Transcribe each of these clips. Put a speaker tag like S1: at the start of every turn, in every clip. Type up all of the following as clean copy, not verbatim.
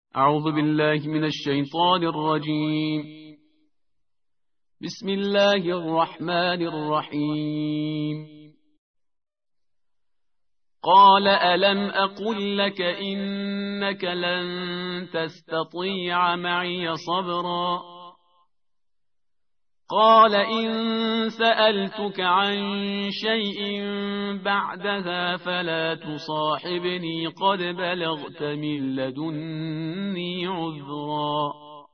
S1: أعوذ بالله من الشيطان الرجيم. بسم الله الرحمن الرحيم. قال ألم أقل لك إنك لن تستطيع معي صبرا قال إن سألتك عن شيء بعدها فلا تصاحبني قد بلغت من لدني عذرا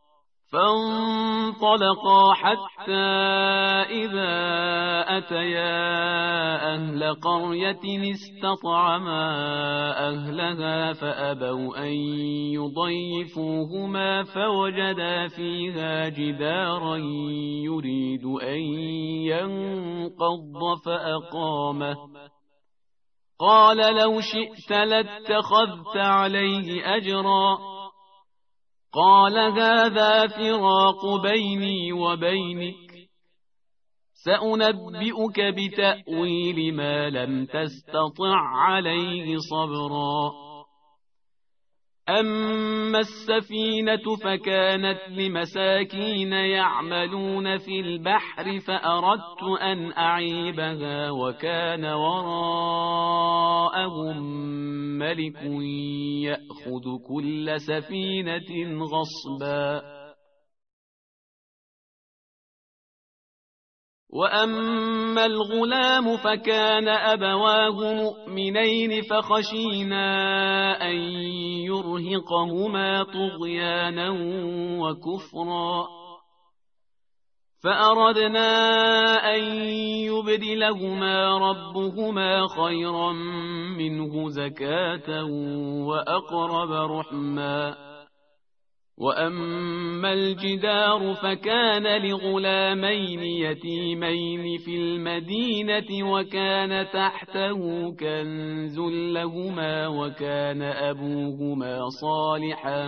S1: فانطلقا حتى إذا أتيا أهل قرية استطعما أهلها فأبوا أن يضيفوهما فوجدا فيها جدارا يريد أن ينقض فأقامه قال لو شئت لاتخذت عليه أجرا قال هذا فراق بيني وبينك سأنبئك بتأويل ما لم تستطع عليه صبرا أما السفينة فكانت لمساكين يعملون في البحر فأردت أن أعيبها وكان وراءهم ملك يأخذ كل سفينة غصبا وأما الغلام فكان أبواه مؤمنين فخشينا أن يرهقهما طغيانا وكفرا فأردنا أن يبدلهما ربهما خيرا منه زكاة وأقرب رحما وأما الجدار فكان لغلامين يتيمين في المدينة وكان تحته كنز لهما وكان أبوهما صالحا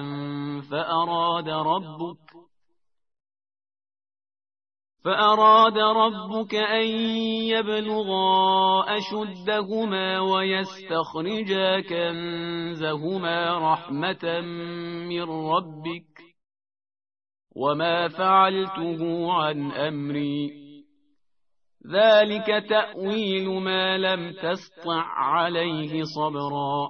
S1: فأراد ربك أن يبلغا أشدهما ويستخرجا كنزهما رحمة من ربك وما فعلته عن أمري ذلك تأويل ما لم تسطع عليه صبرا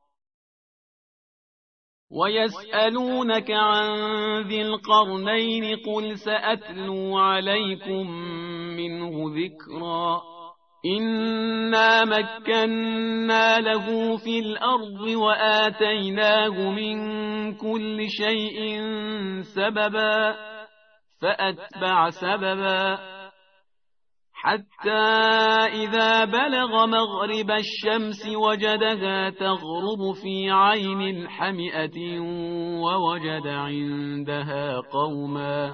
S1: ويسألونك عن ذي القرنين قل سأتلو عليكم منه ذكرا إنا مكنا له في الأرض وآتيناه من كل شيء سببا فأتبع سببا حتى إذا بلغ مغرب الشمس وجدها تغرب في عين حمئة ووجد عندها قوما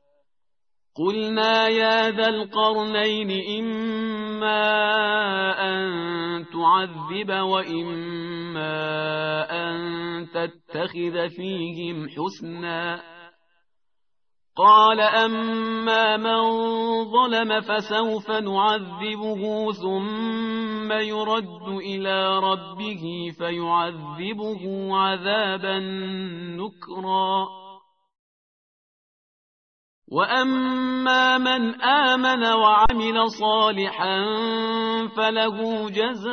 S1: قلنا يا ذا القرنين إما أن تعذب وإما أن تتخذ فيهم حسنا قال أما من ظلم فسوف نعذبه ثم يرد إلى ربه فيعذبه عذابا نكرا وأما من آمن وعمل صالحا فله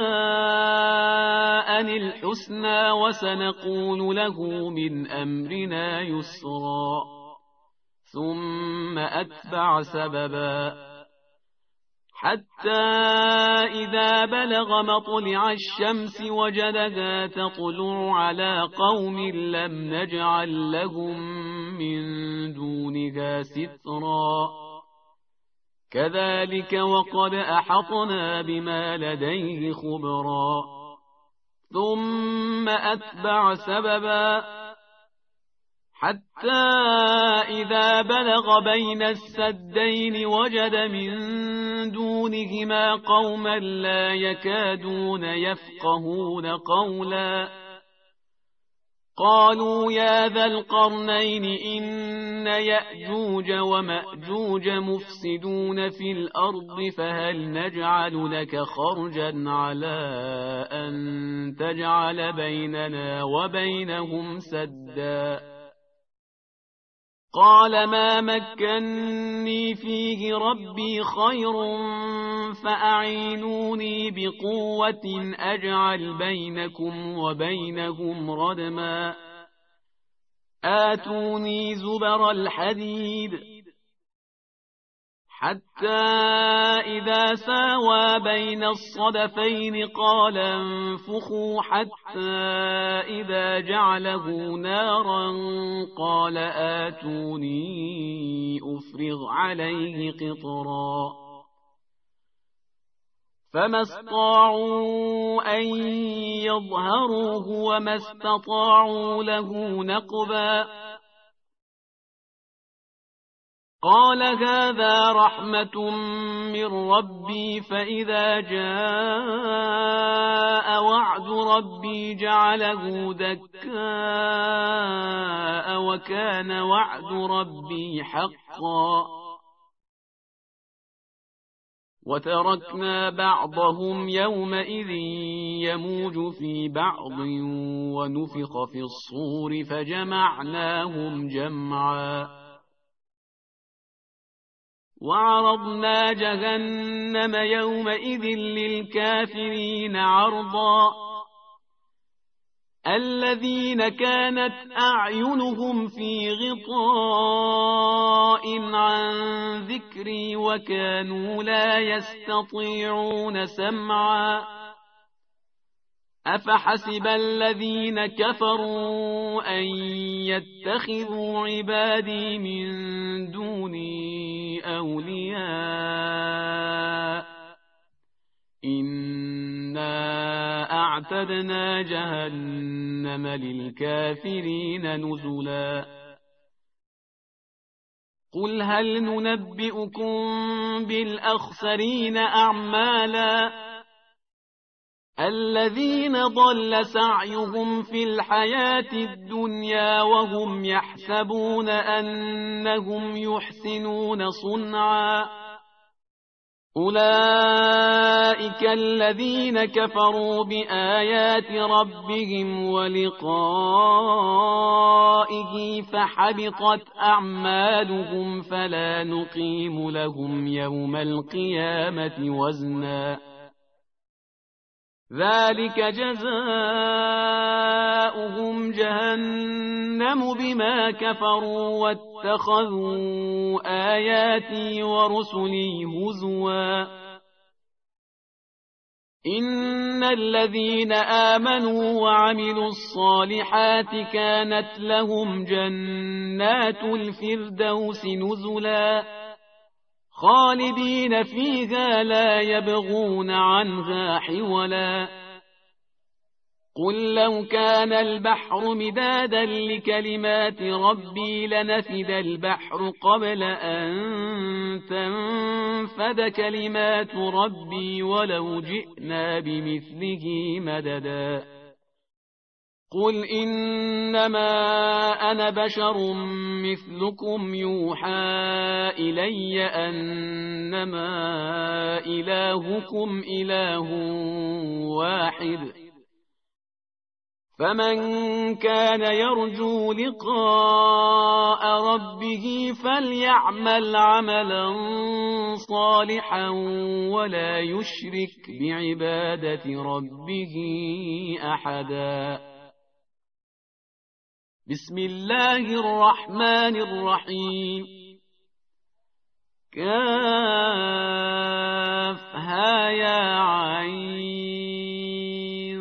S1: جزاء الحسنى وسنقول له من أمرنا يسرا ثم أتبع سببا حتى إذا بلغ مطلع الشمس وجدها تطلع على قوم لم نجعل لهم من دونها سترا كذلك وقد أحطنا بما لديه خبرا ثم أتبع سببا حتى إذا بلغ بين السدين وجد من دونهما قوما لا يكادون يفقهون قولا قالوا يا ذا القرنين إن يأجوج ومأجوج مفسدون في الأرض فهل نجعل لك خرجا على أن تجعل بيننا وبينهم سدا قال ما مكني فيه ربي خير فأعينوني بقوة أجعل بينكم وبينهم ردما آتوني زبر الحديد حتى إذا ساوى بين الصدفين قال انفخوا حتى إذا جعله نارا قال آتوني أفرغ عليه قطرا فما استطاعوا أن يظهروه وما استطاعوا له نقبا قال هذا رحمة من ربي فإذا جاء وعد ربي جعله دكاء وكان وعد ربي حقا وتركنا بعضهم يومئذ يموج في بعض ونفخ في الصور فجمعناهم جمعا وعرضنا جهنم يومئذ للكافرين عرضا الذين كانت أعينهم في غطاء عن ذكري وكانوا لا يستطيعون سمعا أفحسب الذين كفروا أن يتخذوا عبادي من دوني أولياء إنا أعتدنا جهنم للكافرين نزلا قل هل ننبئكم بالأخسرين أعمالا الذين ضل سعيهم في الحياة الدنيا وهم يحسبون أنهم يحسنون صنعا أولئك الذين كفروا بآيات ربهم ولقائه فحبطت أعمالهم فلا نقيم لهم يوم القيامة وزنا ذلك جزاؤهم جهنم بما كفروا واتخذوا آياتي ورسلي هزوا إن الذين آمنوا وعملوا الصالحات كانت لهم جنات الفردوس نزلا خالدين فيها لا يبغون عنها حولا قل لو كان البحر مدادا لكلمات ربي لنفد البحر قبل أن تنفد كلمات ربي ولو جئنا بمثله مددا قل إنما أنا بشر مثلكم يوحى إلي أنما إلهكم إله واحد فمن كان يرجو لقاء ربه فليعمل عملا صالحا ولا يشرك بعبادة ربه أحدا بسم الله الرحمن الرحيم كافها يا عين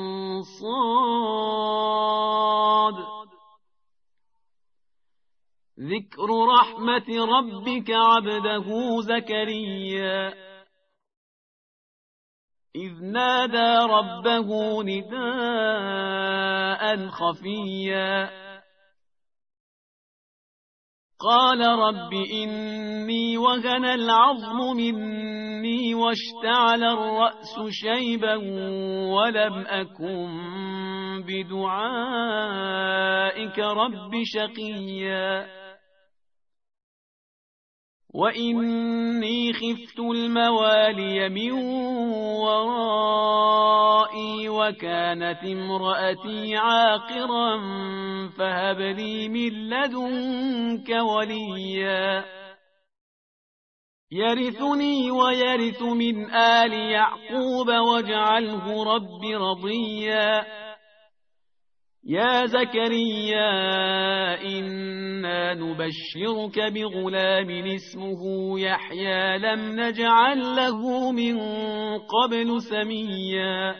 S1: صاد ذكر رحمة ربك عبده زكريا إذ نادى ربه نداء خفيا قال رب إني وهن العظم مني واشتعل الرأس شيبا ولم أكن بدعائك رب شقيا وإني خفت الموالي من ورائي وكانت امرأتي عاقرا فهب لي من لدنك وليا يرثني ويرث من آل يعقوب واجعله رب رضيا يا زكريا إنا نبشرك بغلام اسمه يحيى لم نجعل له من قبل سميا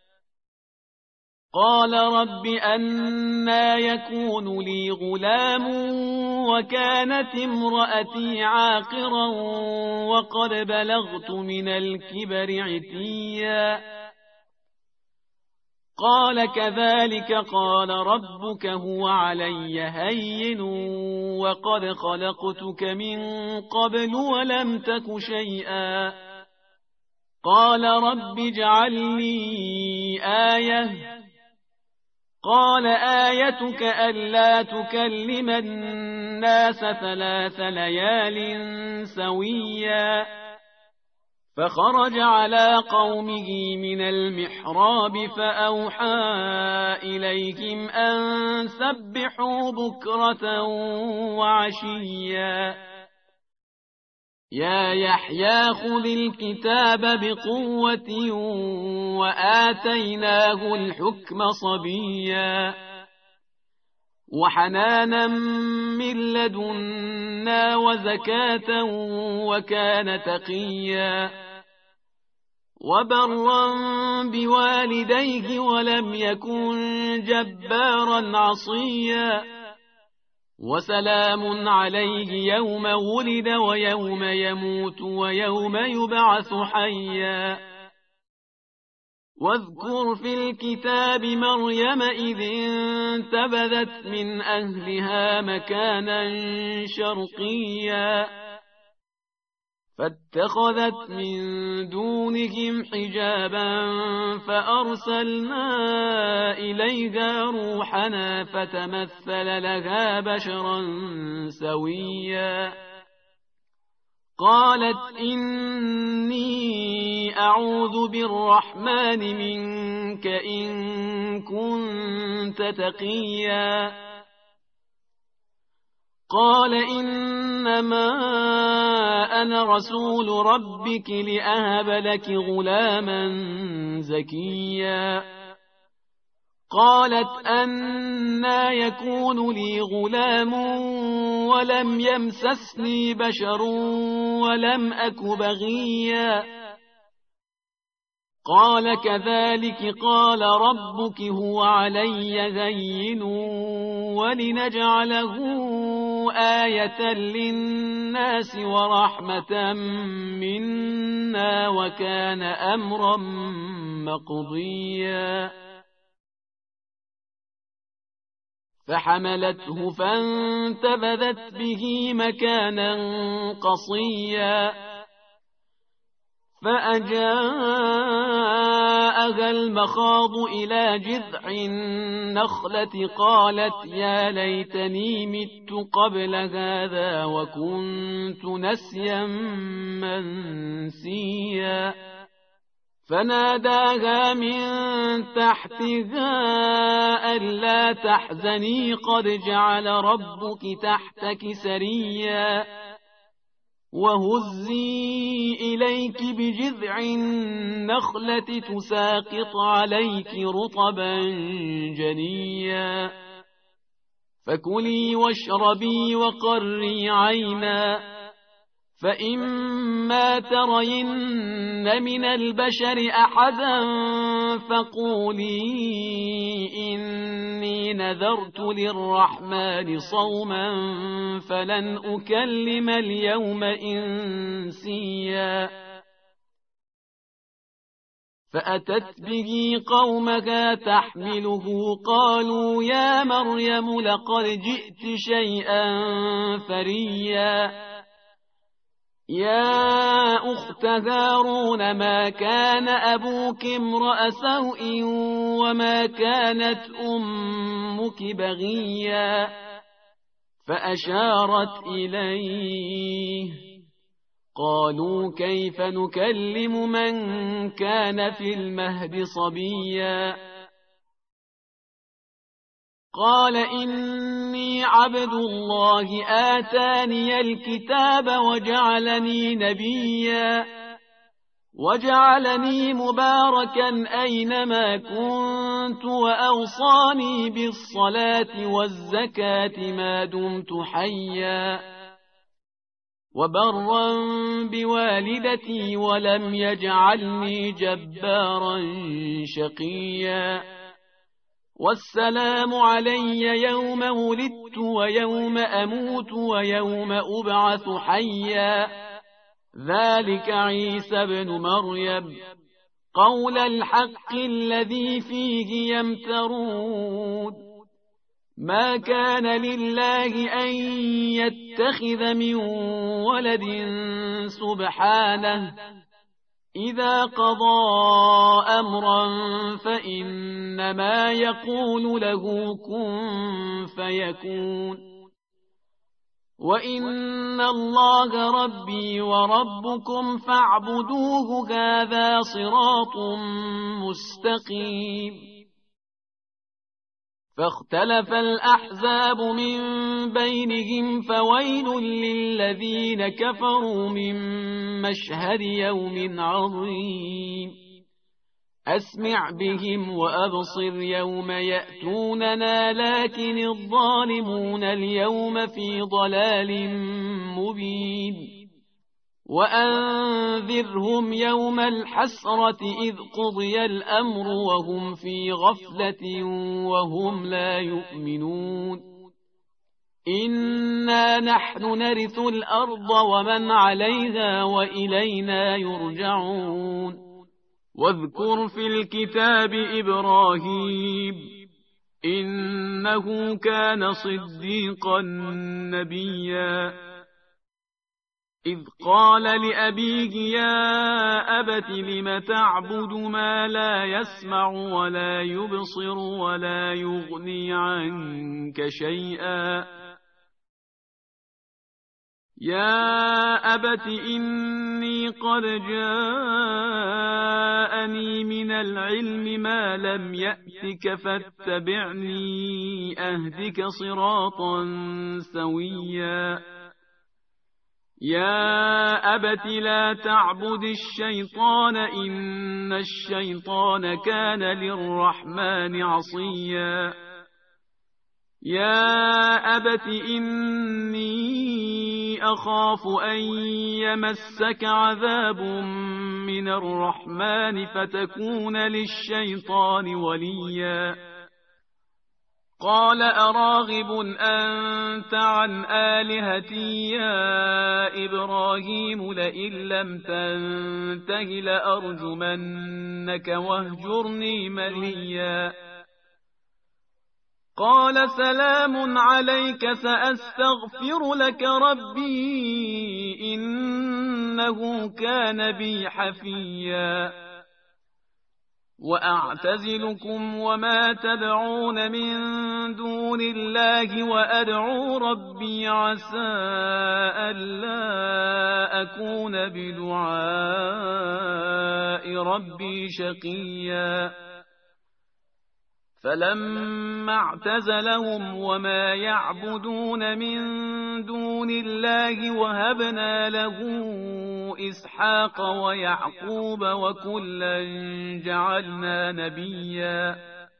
S1: قال رب أنى يكون لي غلام وكانت امرأتي عاقرا وقد بلغت من الكبر عتيا قال كذلك قال ربك هو علي هين وقد خلقتك من قبل ولم تك شيئا قال رب اجعل لي آية قال آيتك ألا تكلم الناس 3 ليال سويا فخرج على قومه من المحراب فأوحى إليهم أن سبحوا بكرة وعشيا يا يحيى خذ الكتاب بقوة وآتيناه الحكم صبيا وحنانا من لدنا وزكاة وكان تقيا وبرا بوالديه ولم يكن جبارا عصيا وسلام عليه يوم ولد ويوم يموت ويوم يبعث حيا واذكر في الكتاب مريم إذ انتبذت من أهلها مكانا شرقيا فاتخذت من دونهم حجابا فأرسلنا إليها روحنا فتمثل لها بشرا سويا قالت إني أعوذ بالرحمن منك إن كنت تقيا قال إنما أنا رسول ربك لأهب لك غلاما زكيا قالت أنى يكون لي غلام ولم يمسسني بشر ولم أك بغيا قال كذلك قال ربك هو علي هين ولنجعله آية للناس ورحمة منا وكان أمرا مقضيا فحملته فانتبذت به مكانا قصيا فأجاءها المخاض إلى جذع النخلة قالت يا ليتني مت قبل هذا وكنت نسيا منسيا فناداها من تحتها ألا تحزني قد جعل ربك تحتك سريا وهزي إليك بجذع النخلة تساقط عليك رطبا جنيا فكلي واشربي وقري عينا فإما ترين من البشر أحدا فقولي إني نذرت للرحمن صوما فلن أكلم اليوم إنسيا فأتت به قومها تحمله قالوا يا مريم لقد جئت شيئا فريا يا أخت هارون ما كان أبوك امرأ سوء وما كانت أمك بغيا فأشارت إليه قالوا كيف نكلم من كان في المهد صبيا قال إني عبد الله آتاني الكتاب وجعلني نبيا وجعلني مباركا أينما كنت وأوصاني بالصلاة والزكاة ما دمت حيا وبرا بوالدتي ولم يجعلني جبارا شقيا والسلام علي يوم ولدت ويوم أموت ويوم أبعث حيا ذلك عيسى بن مريم قول الحق الذي فيه يمترون ما كان لله أن يتخذ من ولد سبحانه إذا قضى أمرا فإنما يقول له كن فيكون وإن الله ربي وربكم فاعبدوه هذا صراط مستقيم فاختلف الأحزاب من بينهم فويل للذين كفروا من مشهد يوم عظيم أسمع بهم وأبصر يوم يأتوننا لكن الظالمون اليوم في ضلال مبين وأنذرهم يوم الحسرة إذ قضي الأمر وهم في غفلة وهم لا يؤمنون إنا نحن نرث الأرض ومن عليها وإلينا يرجعون واذكر في الكتاب إبراهيم إنه كان صديقا نبيا إذ قال لأبيه يا أبت لم تعبد ما لا يسمع ولا يبصر ولا يغني عنك شيئا يا أبت إني قد جاءني من العلم ما لم يأتك فاتبعني أهدك صراطا سويا يا أبت لا تعبد الشيطان إن الشيطان كان للرحمن عصيا يا أبت إني أخاف أن يمسك عذاب من الرحمن فتكون للشيطان وليا قال أراغب أنت عن آلهتي يا إبراهيم لئن لم تنته لأرجمنك واهجرني مليا قال سلام عليك سأستغفر لك ربي إنه كان بي حفيا وأعتزلكم وما تدعون من دون الله وأدعو ربي عسى ألا أكون بدعاء ربي شقيا فلما اعتزلهم وما يعبدون من دون الله وهبنا له إسحاق ويعقوب وكلا جعلنا نبيا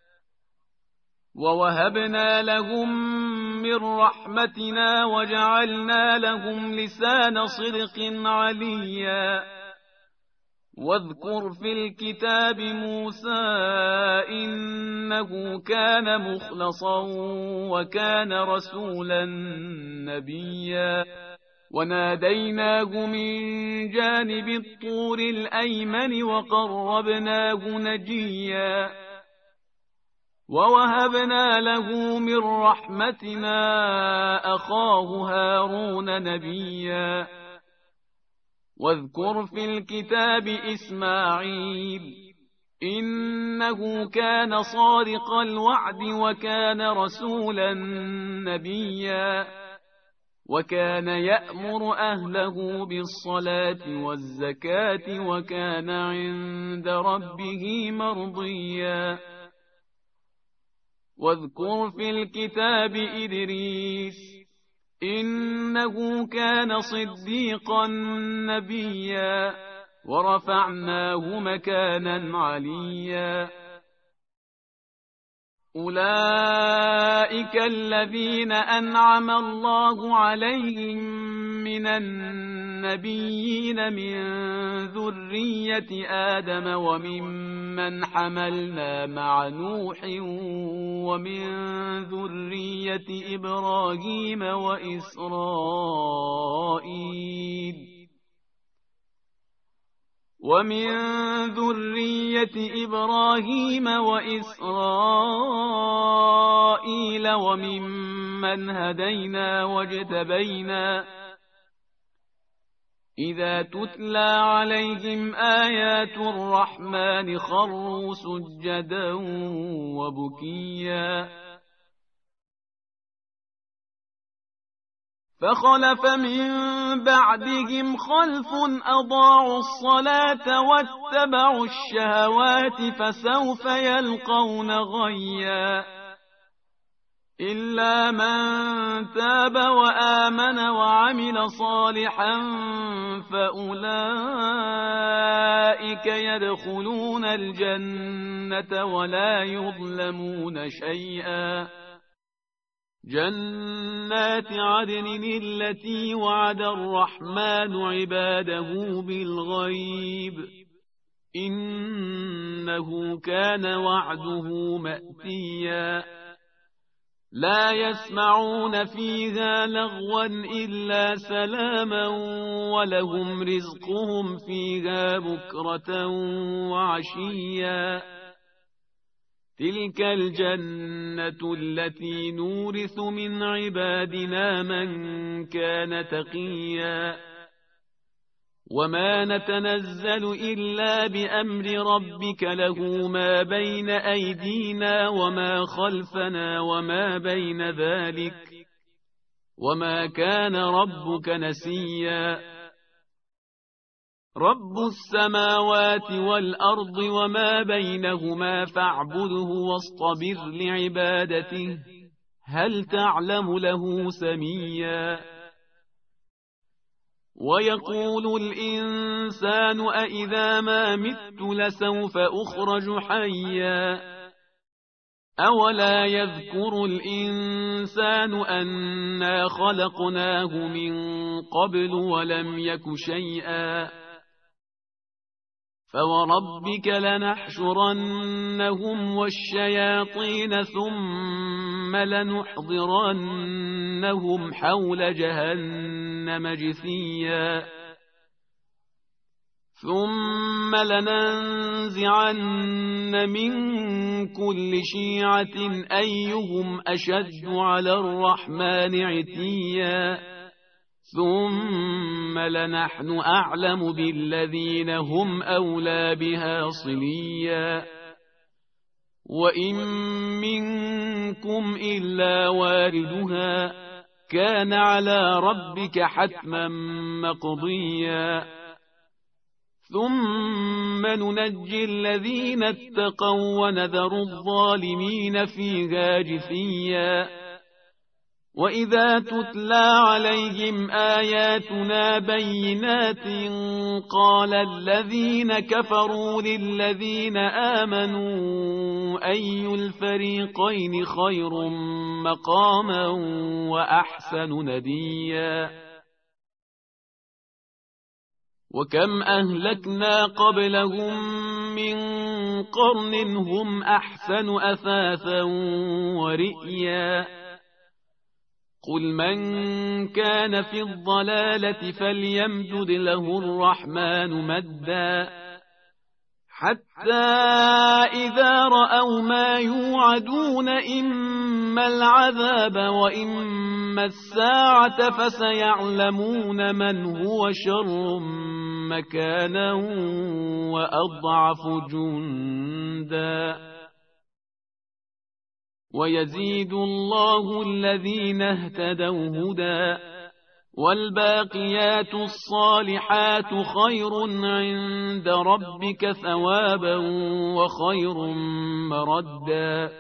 S1: ووهبنا لهم من رحمتنا وجعلنا لهم لسان صدق عليا واذكر في الكتاب موسى إنه كان مخلصا وكان رسولا نبيا وناديناه من جانب الطور الأيمن وقربناه نجيا ووهبنا له من رحمتنا أخاه هارون نبيا واذكر في الكتاب إسماعيل إنه كان صادق الوعد وكان رسولا نبيا وكان يأمر أهله بالصلاة والزكاة وكان عند ربه مرضيا واذكر في الكتاب إدريس إنه كان صديقا نبيا ورفعناه مكانا عليا أولئك الذين أنعم الله عليهم من النبيين من ذرية آدم وممن حملنا مع نوح ومن ذرية إبراهيم وإسرائيل وممن هدينا واجتبينا إذا تتلى عليهم آيات الرحمن خروا سجدا وبكيا فخلف من بعدهم خلف أضاعوا الصلاة واتبعوا الشهوات فسوف يلقون غيا إلا من تاب وآمن وعمل صالحا فأولئك يدخلون الجنة ولا يظلمون شيئا جنات عدن التي وعد الرحمن عباده بالغيب إنه كان وعده مأتيا لا يسمعون فيها لغوا إلا سلاما ولهم رزقهم فيها بكرة وعشيا تلك الجنة التي نورث من عبادنا من كان تقيا وما نتنزل إلا بأمر ربك له ما بين أيدينا وما خلفنا وما بين ذلك وما كان ربك نسيا رب السماوات والأرض وما بينهما فاعبده واصطبر لعبادته هل تعلم له سميا ويقول الإنسان أإذا ما مت لسوف أخرج حيا أولا يذكر الإنسان أنا خلقناه من قبل ولم يك شيئا فوربك لنحشرنهم والشياطين ثم لنحضرنهم حول جهنم جثيا ثم لننزعن من كل شيعة أيهم أشد على الرحمن عتيا ثم لنحن أعلم بالذين هم أولى بها صليا وإن منكم إلا واردها كان على ربك حتما مقضيا ثم ننجي الذين اتقوا ونذر الظالمين فيها جثيا وإذا تتلى عليهم آياتنا بينات قال الذين كفروا للذين آمنوا أي الفريقين خير مقاما وأحسن نديا وكم أهلكنا قبلهم من قرن هم أحسن أثاثا ورئيا قل من كان في الضلالة فليمدد له الرحمن مدا حتى إذا رأوا ما يوعدون إما العذاب وإما الساعة فسيعلمون من هو شر مكانا وأضعف جندا ويزيد الله الذين اهتدوا هدى والباقيات الصالحات خير عند ربك ثوابا وخير مردا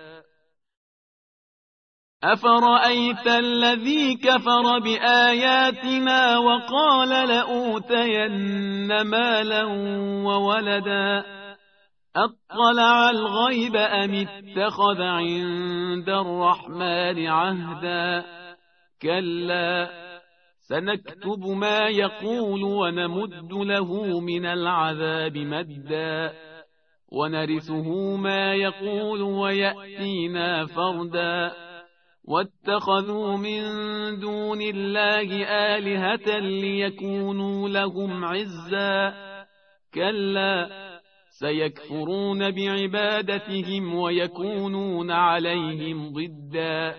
S1: أفرأيت الذي كفر بآياتنا وقال لأوتين مالا وولدا أطلع الغيب أم اتخذ عند الرحمن عهدا كلا سنكتب ما يقول ونمد له من العذاب مدا ونرثه ما يقول ويأتينا فردا واتخذوا من دون الله آلهة ليكونوا لهم عزا كلا سيكفرون بعبادتهم ويكونون عليهم ضدا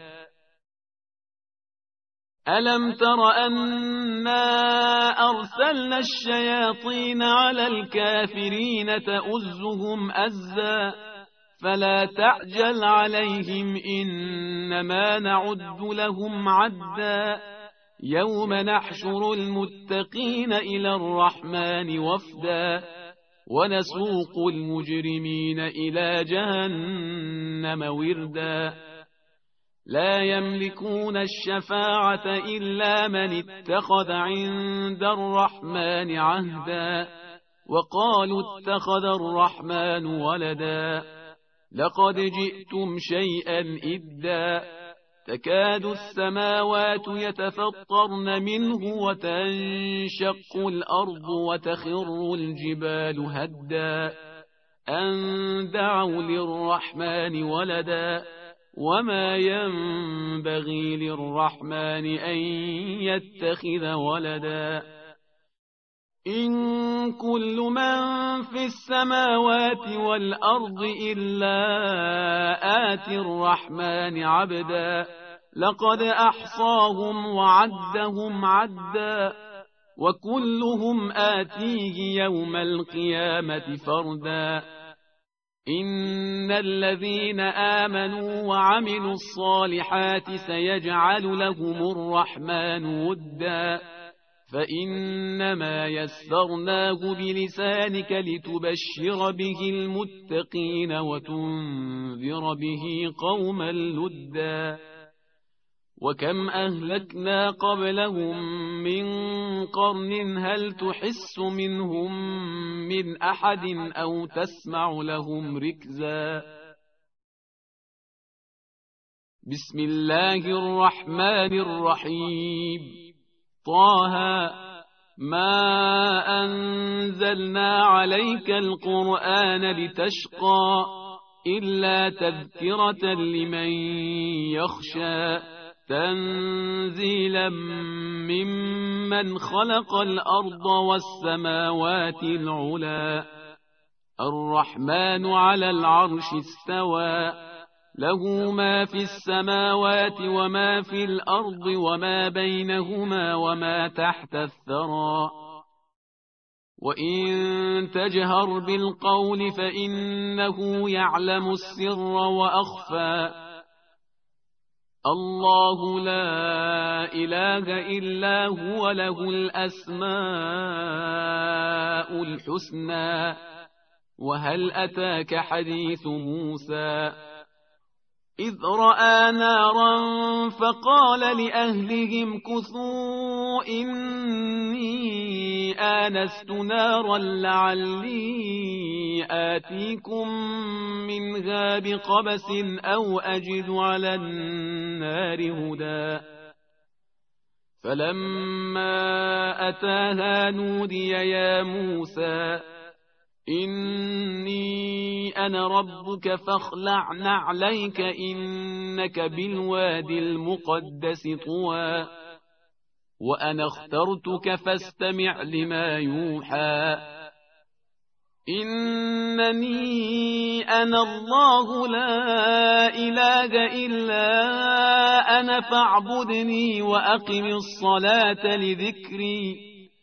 S1: ألم تر أنا أرسلنا الشياطين على الكافرين تؤزهم أزا فلا تعجل عليهم إنما نعد لهم عدا يوم نحشر المتقين إلى الرحمن وفدا ونسوق المجرمين إلى جهنم وردا لا يملكون الشفاعة إلا من اتخذ عند الرحمن عهدا وقالوا اتخذ الرحمن ولدا لقد جئتم شيئا إدا تكاد السماوات يتفطرن منه وتنشق الأرض وتخر الجبال هدا أن دعوا للرحمن ولدا وما ينبغي للرحمن أن يتخذ ولدا إن كل من في السماوات والأرض إلا آتي الرحمن عبدا لقد أحصاهم وعدهم عدا وكلهم آتيه يوم القيامة فردا إن الذين آمنوا وعملوا الصالحات سيجعل لهم الرحمن ودا فإنما يسرناه بلسانك لتبشر به المتقين وتنذر به قوما لدا وكم أهلكنا قبلهم من قرن هل تحس منهم من أحد أو تسمع لهم ركزا بسم الله الرحمن الرحيم طه ما أنزلنا عليك القرآن لتشقى إلا تذكرة لمن يخشى تنزيلا ممن خلق الأرض والسماوات العلا الرحمن على العرش استوى له ما في السماوات وما في الأرض وما بينهما وما تحت الثرى وإن تجهر بالقول فإنه يعلم السر وأخفى الله لا إله إلا هو له الأسماء الحسنى وهل أتاك حديث موسى إذ رأى نارا فقال لأهلهم كثوا إني آنست نارا لعلي آتيكم منها بقبس أو أجد على النار هدى فلما أتاها نودي يا موسى إني أنا ربك فاخلع نعليك إنك بالوادي المقدس طوى وأنا اخترتك فاستمع لما يوحى إنني أنا الله لا إله إلا أنا فاعبدني وأقم الصلاة لذكري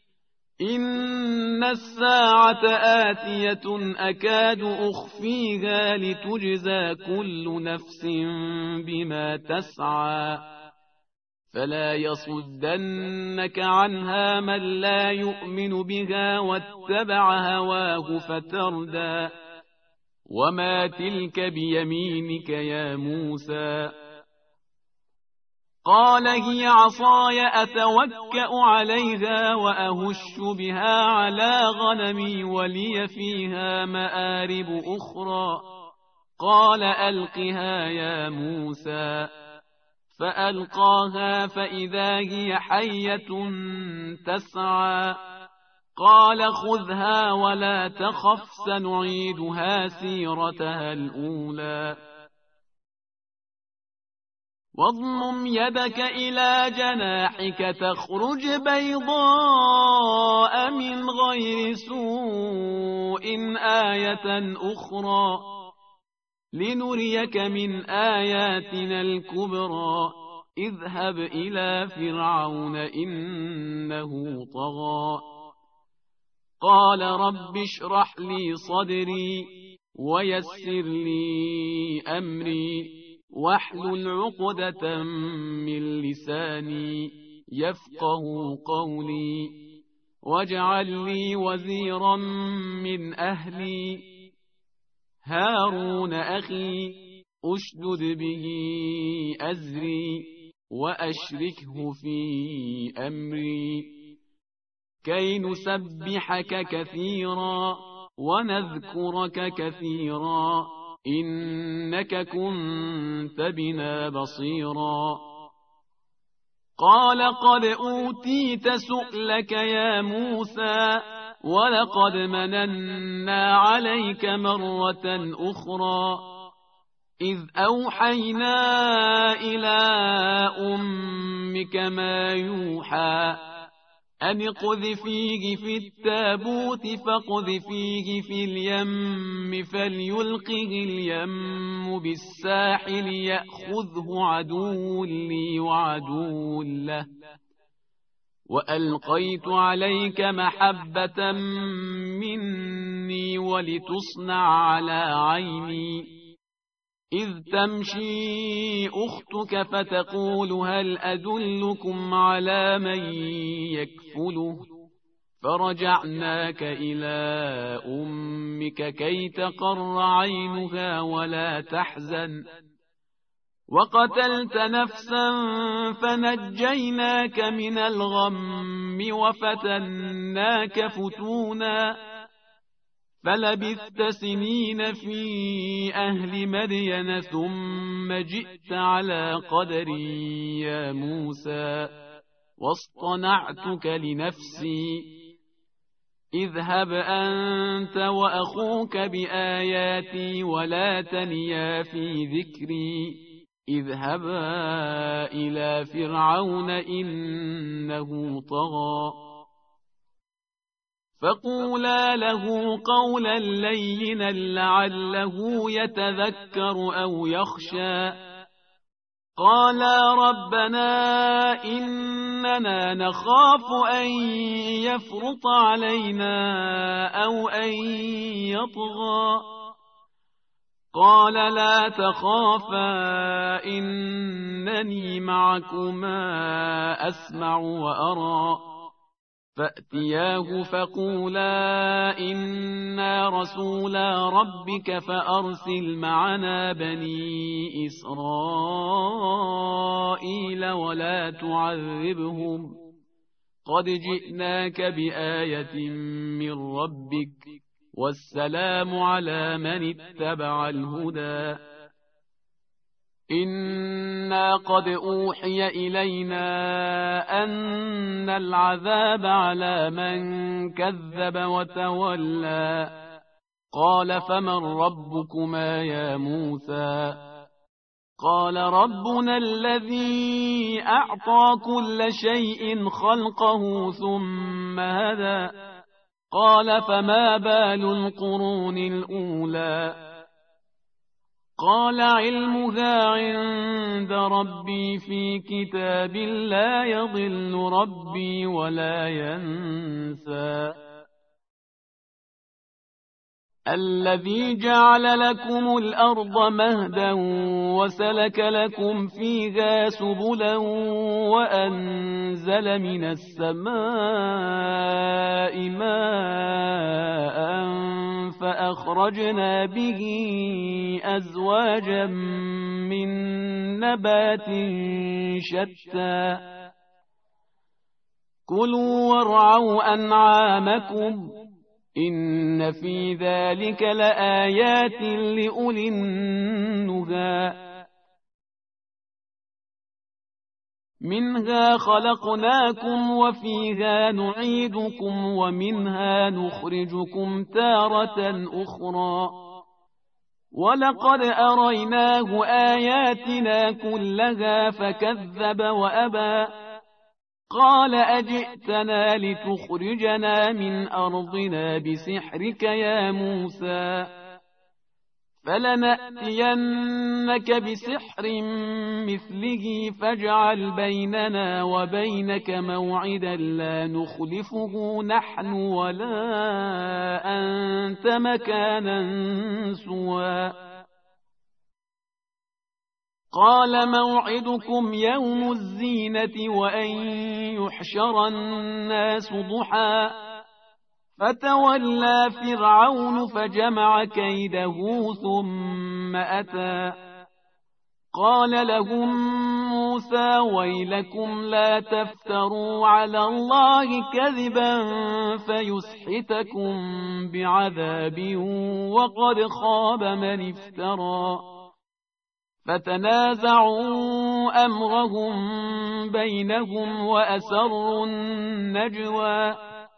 S1: إن الساعة آتية أكاد أخفيها لتجزى كل نفس بما تسعى فلا يصدنك عنها من لا يؤمن بها واتبع هواه فتردى وما تلك بيمينك يا موسى قال هي عصاي أتوكأ عليها وأهش بها على غنمي ولي فيها مآرب أخرى قال ألقها يا موسى فألقاها فإذا هي حية تسعى قال خذها ولا تخف سنعيدها سيرتها الأولى واضمم يدك إلى جناحك تخرج بيضاء من غير سوء آية أخرى لنريك من آياتنا الكبرى اذهب إلى فرعون إنه طغى قال رب اشرح لي صدري ويسر لي أمري واحلل عقدة من لساني يفقه قولي واجعل لي وزيرا من أهلي هارون أخي أشدد به أزري وأشركه في أمري كي نسبحك كثيرا ونذكرك كثيرا إنك كنت بنا بصيرا قال قد أوتيت سؤلك يا موسى ولقد مننا عليك مرة أخرى إذ أوحينا إلى أمك ما يوحى أن اقذفيه في التابوت فاقذفيه في اليم فليلقه اليم بالساحل يأخذه عدو لي وعدو له وألقيت عليك محبة مني ولتصنع على عيني إذ تمشي أختك فتقول هل أدلكم على من يكفله فرجعناك إلى أمك كي تقر عينها ولا تحزن وقتلت نفسا فنجيناك من الغم وفتناك فتونا فلبثت سنين في أهل مدين ثم جئت على قدري يا موسى واصطنعتك لنفسي اذهب أنت وأخوك بآياتي ولا تنيا في ذكري اذهبا إلى فرعون إنه طغى فقولا له قولا لينا لعله يتذكر أو يخشى قالا ربنا إننا نخاف أن يفرط علينا أو أن يطغى قال لا تخافا إنني معكما أسمع وأرى فأتياه فقولا إنا رسولا ربك فأرسل معنا بني إسرائيل ولا تعذبهم قد جئناك بآية من ربك والسلام على من اتبع الهدى إنا قد أوحي إلينا أن العذاب على من كذب وتولى قال فمن ربكما يا موسى؟ قال ربنا الذي أعطى كل شيء خلقه ثم هدى. قال فما بال القرون الأولى؟ قال علمها عند ربي في كتاب لا يضل ربي ولا ينسى. الذي جعل لكم الأرض مهدا وسلك لكم فيها سبلا وأنزل من السماء ماء فأخرجنا به أزواجا من نبات شتى كلوا وارعوا أنعامكم إن في ذلك لآيات لأولي النهى. منها خلقناكم وفيها نعيدكم ومنها نخرجكم تارة أخرى ولقد أريناه آياتنا كلها فكذب وأبى. قال أجئتنا لتخرجنا من أرضنا بسحرك يا موسى فلنأتينك بسحر مثله فاجعل بيننا وبينك موعدا لا نخلفه نحن ولا أنت مكانا سوى. قال موعدكم يوم الزينة وأن يحشر الناس ضحى فتولى فرعون فجمع كيده ثم أتى. قال لهم موسى ويلكم لا تفتروا على الله كذبا فيسحتكم بعذاب وقد خاب من افترى. فتنازعوا أمرهم بينهم وأسروا النجوى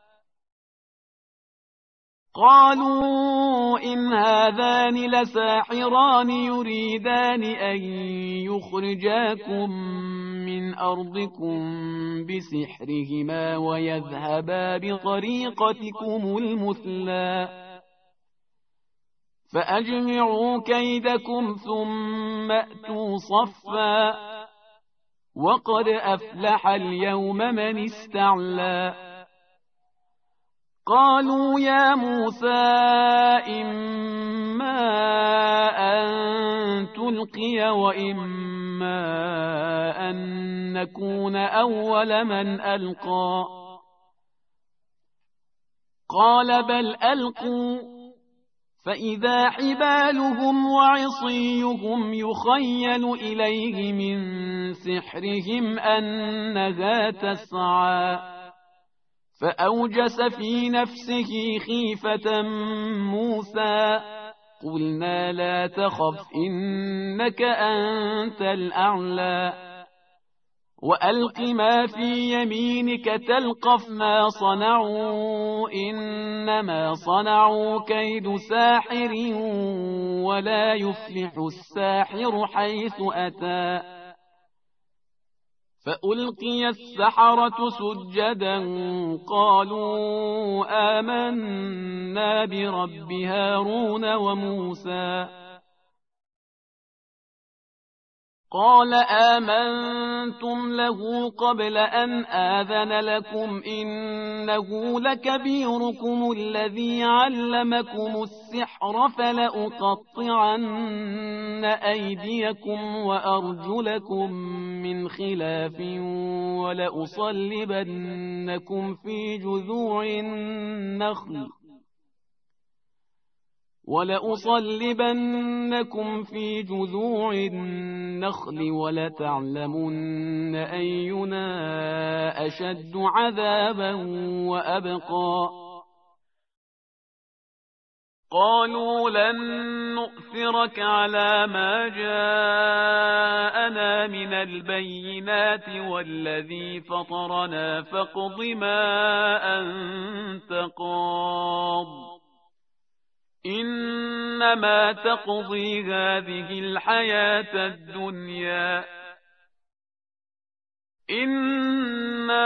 S1: قالوا إن هذان لساحران يريدان أن يخرجاكم من أرضكم بسحرهما ويذهبا بطريقتكم المثلى فأجمعوا كيدكم ثم أتوا صفا وقد أفلح اليوم من استعلى. قالوا يا موسى إما أن تلقي وإما أن نكون أول من ألقى. قال بل ألقوا فإذا حبالهم وعصيهم يخيل إليه من سحرهم أنها تسعى فأوجس في نفسه خيفة موسى قلنا لا تخف إنك أنت الأعلى وألق ما في يمينك تلقف ما صنعوا إنما صنعوا كيد ساحر ولا يفلح الساحر حيث أتى. فألقي السحرة سجدا قالوا آمنا برب هارون وموسى. قال آمنتم له قبل أن آذن لكم إنه لكبيركم الذي علمكم السحر فلأقطعن أيديكم وأرجلكم من خلاف ولأصلبنكم في جذوع النخل ولتعلمن أينا أشد عذابا وأبقى. قالوا لن نؤثرك على ما جاءنا من البينات والذي فطرنا فاقض ما أنت قاض إنما تقضي هذه الحياة الدنيا. إنا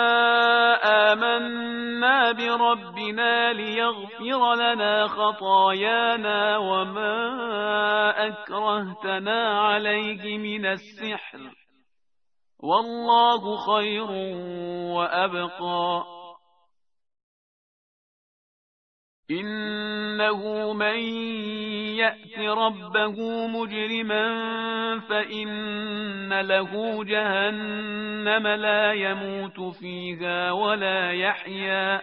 S1: آمنا بربنا ليغفر لنا خطايانا وما أكرهتنا عليه من السحر والله خير وأبقى. إنه من يأت ربه مجرما فإن له جهنم لا يموت فيها ولا يحيا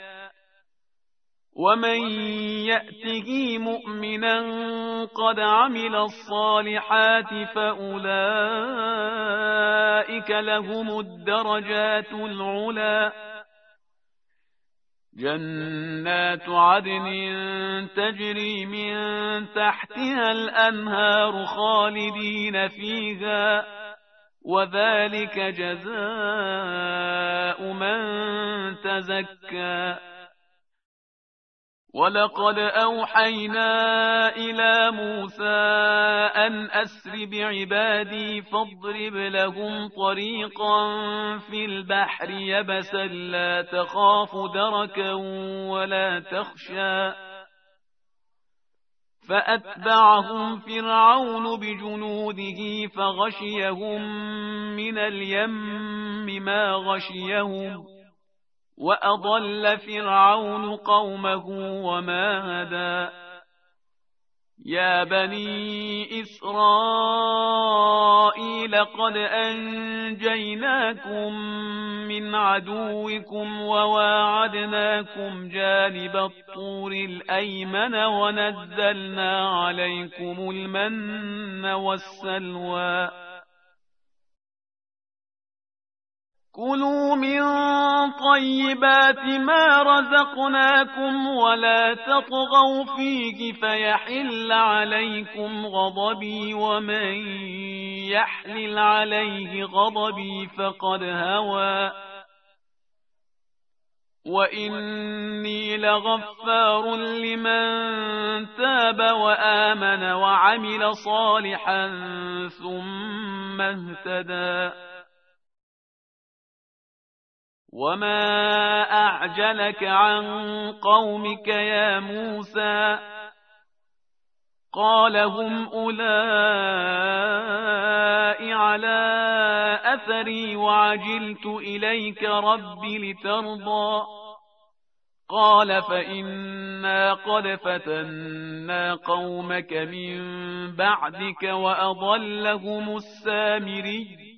S1: ومن يأته مؤمنا قد عمل الصالحات فأولئك لهم الدرجات العلى جنات عدن تجري من تحتها الأنهار خالدين فيها وذلك جزاء من تزكى. ولقد أوحينا إلى موسى أن أسر بعبادي فاضرب لهم طريقا في البحر يبسا لا تخاف دركا ولا تخشى فأتبعهم فرعون بجنوده فغشيهم من اليم ما غشيهم وأضل فرعون قومه وما هدى. يا بني إسرائيل قد أنجيناكم من عدوكم وواعدناكم جانب الطور الأيمن ونزلنا عليكم المن والسلوى. كلوا من طيبات ما رزقناكم ولا تطغوا فيه فيحل عليكم غضبي ومن يحلل عليه غضبي فقد هوى وإني لغفار لمن تاب وآمن وعمل صالحا ثم اهتدى. وما أعجلك عن قومك يا موسى قال هم أولئك على أثري وعجلت إليك رب لترضى قال فإنا قد فتنا قومك من بعدك وأضلهم السامري.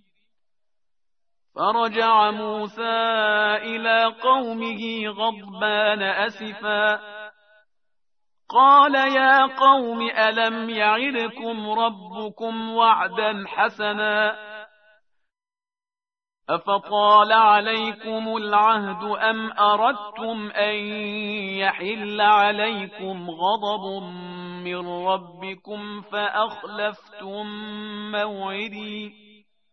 S1: فرجع موسى إلى قومه غضبان أسفا قال يا قوم ألم يعدكم ربكم وعدا حسنا أفطال عليكم العهد أم أردتم أن يحل عليكم غضب من ربكم فأخلفتم موعدي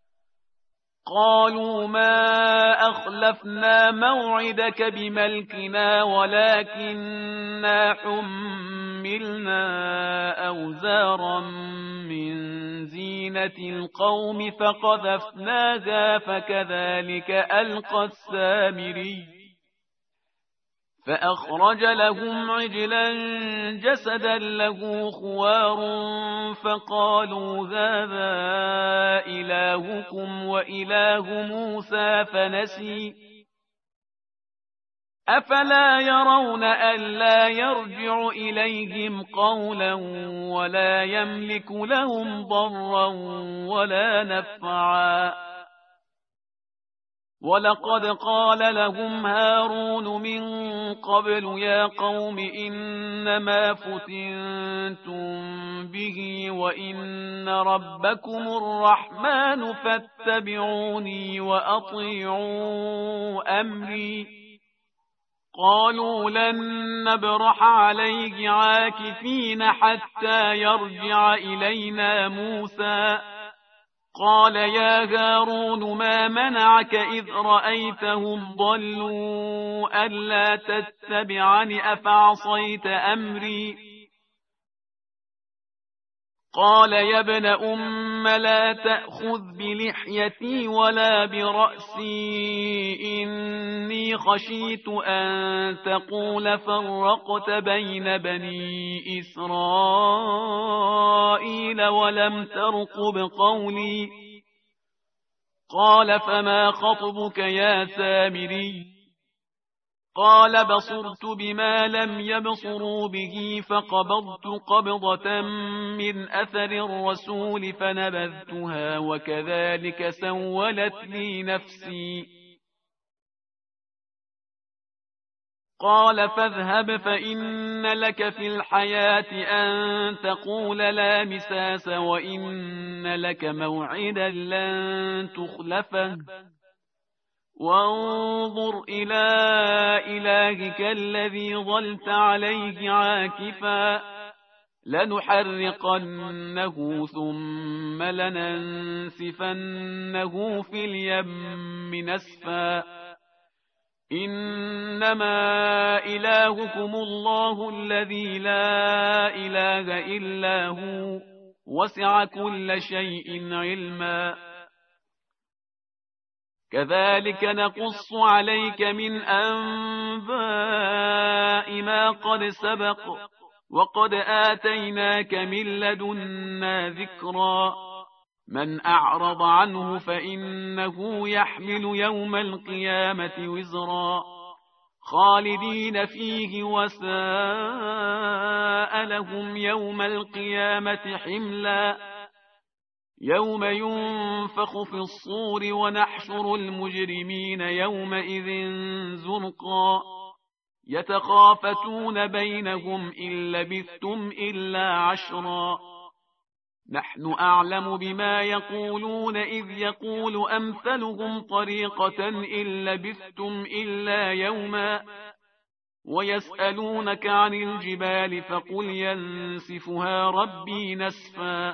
S1: قالوا ما أخلفنا موعدك بملكنا ولكننا حملنا أوزارا من زينة القوم فقذفناها فكذلك ألقى السامري فأخرج لهم عجلا جسدا له خوار فقالوا هذا إلهكم وإله موسى فنسي أفلا يرون ألا يرجع إليهم قولا ولا يملك لهم ضرا ولا نفعا. ولقد قال لهم هارون من قبل يا قوم إنما فتنتم به وإن ربكم الرحمن فاتبعوني وأطيعوا أمري قالوا لن نبرح عليه عاكفين حتى يرجع إلينا موسى قال يا هارون ما منعك إذ رأيتهم ضلوا ألا تتبعني أفعصيت أمري قال يا ابن أم لا تأخذ بلحيتي ولا برأسي، إني خشيت أن تقول فرقت بين بني إسرائيل ولم ترقب قولي. قال فما خطبك يا سامري؟ قال بصرت بما لم يبصروا به فقبضت قبضة من أثر الرسول فنبذتها وكذلك سولت لي نفسي. قال فاذهب فإن لك في الحياة أن تقول لا مساس وإن لك موعدا لن تخلفه، وانظر إلى إلهك الذي ظلت عليه عاكفا، لنحرقنه ثم لننسفنه في اليم نسفا، إنما إلهكم الله الذي لا إله إلا هو وسع كل شيء علما. كذلك نقص عليك من أنباء ما قد سبق، وقد آتيناك من لدنا ذكرا. من أعرض عنه فإنه يحمل يوم القيامة وزرا، خالدين فيه وساء لهم يوم القيامة حملا. يوم ينفخ في الصور ونحشر المجرمين يومئذ زرقا، يتخافتون بينهم إن لبثتم إلا عشرا. نحن أعلم بما يقولون إذ يقول أمثلهم طريقة إن لبثتم إلا يوما. ويسألونك عن الجبال فقل ينسفها ربي نسفا،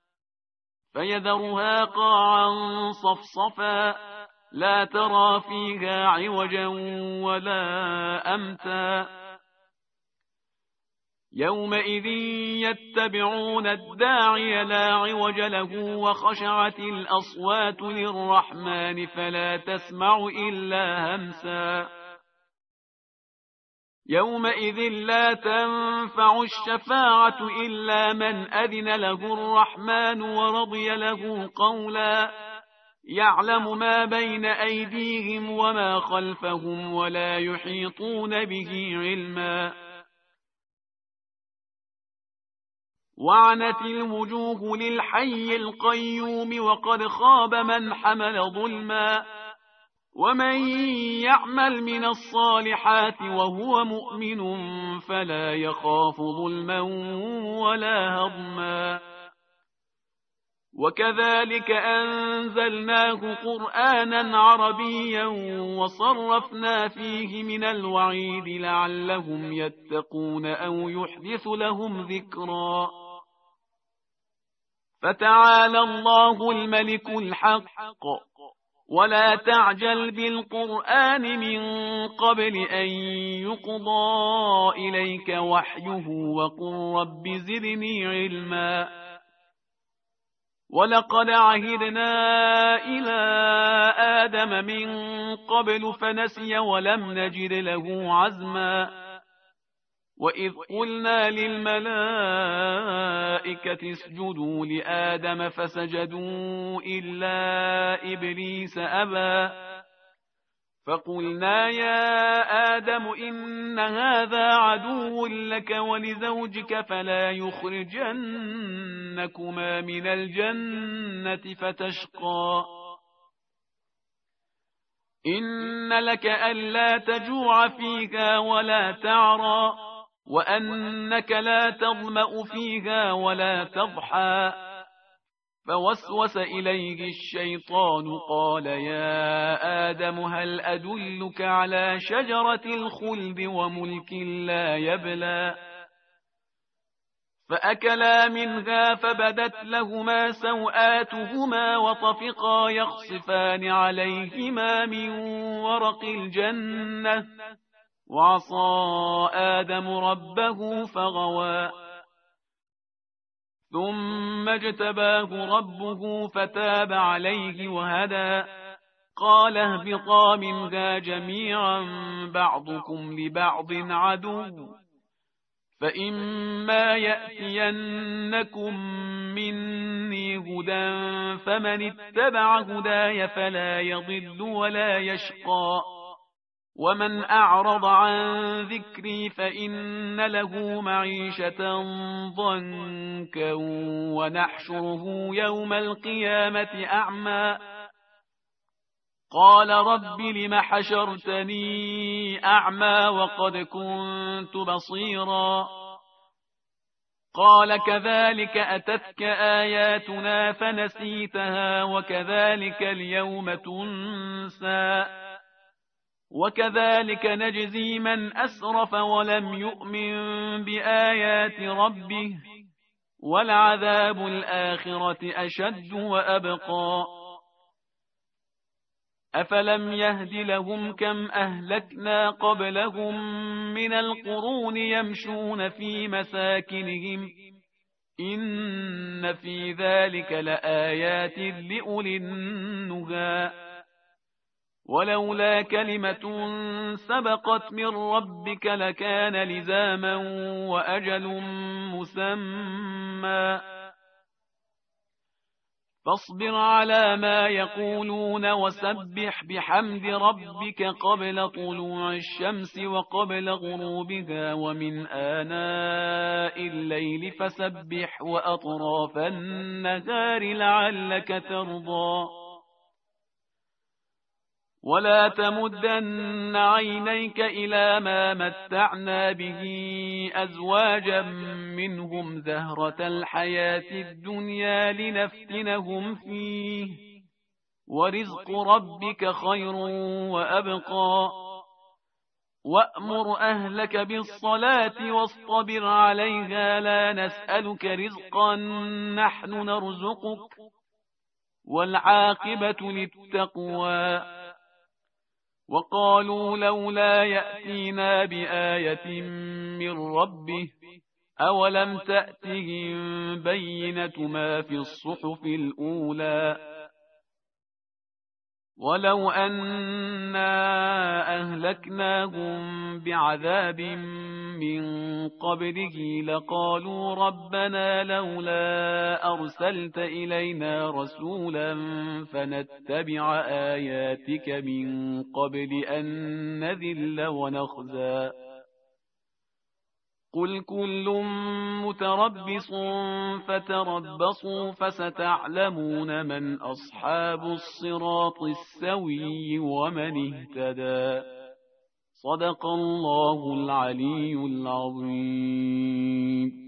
S1: فيذرها قاعا صفصفا لا ترى فيها عوجا ولا أمتا. يومئذ يتبعون الداعي لا عوج له وخشعت الأصوات للرحمن فلا تسمع إلا همسا. يومئذ لا تنفع الشفاعة إلا من أذن له الرحمن ورضي له قولا. يعلم ما بين أيديهم وما خلفهم ولا يحيطون به علما. وعنت الوجوه للحي القيوم وقد خاب من حمل ظلما. ومن يعمل من الصالحات وهو مؤمن فلا يخاف ظلما ولا هضما. وكذلك أنزلناه قرآنا عربيا وصرفنا فيه من الوعيد لعلهم يتقون أو يحدث لهم ذكرا. فتعالى الله الملك الحق، ولا تعجل بالقرآن من قبل أن يقضى إليك وحيه وقل رب زدني علما. ولقد عهدنا إلى آدم من قبل فنسي ولم نجد له عزما. وإذ قلنا للملائكة اسجدوا لآدم فسجدوا إلا إبليس أبى. فقلنا يا آدم إن هذا عدو لك ولزوجك فلا يخرجنكما من الجنة فتشقى. إن لك ألا تجوع فيها ولا تعرى وأنك لا تظمأ فيها ولا تضحى. فوسوس إليه الشيطان قال يا آدم هل أدلك على شجرة الخلد وملك لا يبلى. فأكلا منها فبدت لهما سوآتهما وطفقا يخصفان عليهما من ورق الجنة وعصى آدم ربه فغوى. ثم اجتباه ربه فتاب عليه وهدى قال اهبطا منها جميعا بعضكم لبعض عدو فإما يأتينكم مني هدى فمن اتبع هداي فلا يضل ولا يشقى ومن أعرض عن ذكري فإن له معيشة ضنكا ونحشره يوم القيامة أعمى قال رب لم حشرتني أعمى وقد كنت بصيرا قال كذلك أتتك آياتنا فنسيتها وكذلك اليوم تنسى وكذلك نجزي من أسرف ولم يؤمن بآيات ربه ولعذاب الآخرة أشد وأبقى أفلم يهد لهم كم أهلكنا قبلهم من القرون يمشون في مساكنهم إن في ذلك لآيات لأولي النهى ولولا كلمة سبقت من ربك لكان لزاما وأجل مسمى فاصبر على ما يقولون وسبح بحمد ربك قبل طلوع الشمس وقبل غروبها ومن آناء الليل فسبح وأطراف النهار لعلك ترضى ولا تمدن عينيك إلى ما متعنا به أزواجا منهم زهرة الحياة الدنيا لنفتنهم فيه ورزق ربك خير وأبقى وأمر أهلك بالصلاة واصطبر عليها لا نسألك رزقا نحن نرزقك والعاقبة للتقوى وقالوا لولا يأتينا بآية من ربه أولم تأتهم بينة ما في الصحف الأولى ولو أنا أهلكناهم بعذاب من قبله لقالوا ربنا لولا أرسلت إلينا رسولا فنتبع آياتك من قبل أن نذل ونخزى قل كل متربص فتربصوا فستعلمون من أصحاب الصراط السوي ومن اهتدى صدق الله العلي العظيم.